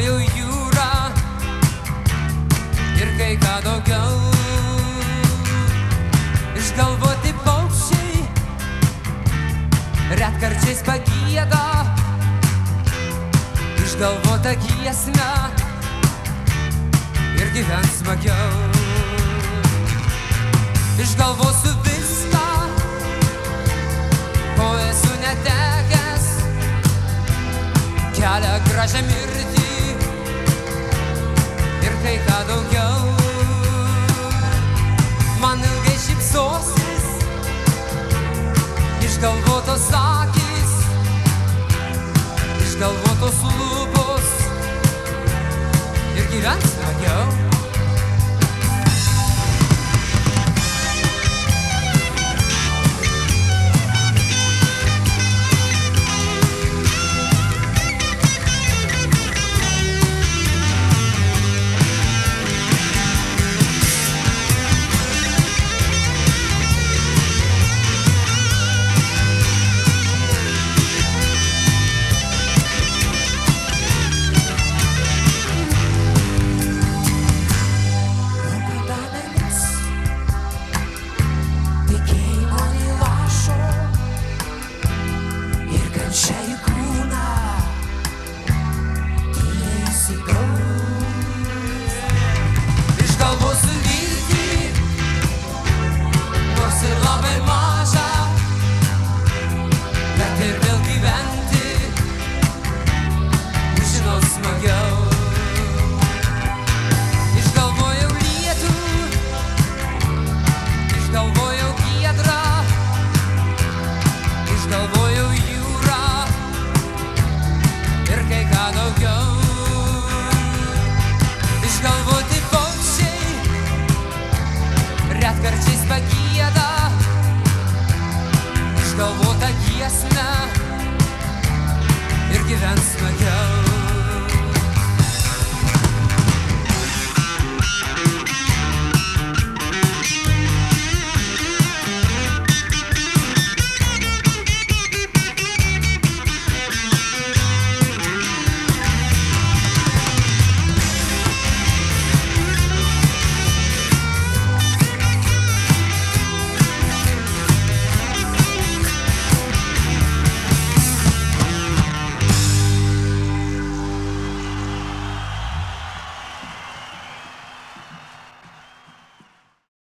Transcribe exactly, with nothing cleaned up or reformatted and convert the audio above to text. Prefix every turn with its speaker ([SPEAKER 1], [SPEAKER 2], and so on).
[SPEAKER 1] Užuojau jūrą ir kai ką daugiau. Išgalvoti paukščiai retkarčiais pagieda išgalvota giesmę ir gyvens smagiau. Išgalvosiu viską, ko esu netekęs, kelią gražią mirtį ir kai ką daugiau. Man ilgai šypsosis išgalvotos akys, išgalvotos lūpos ir gyvens smagiau.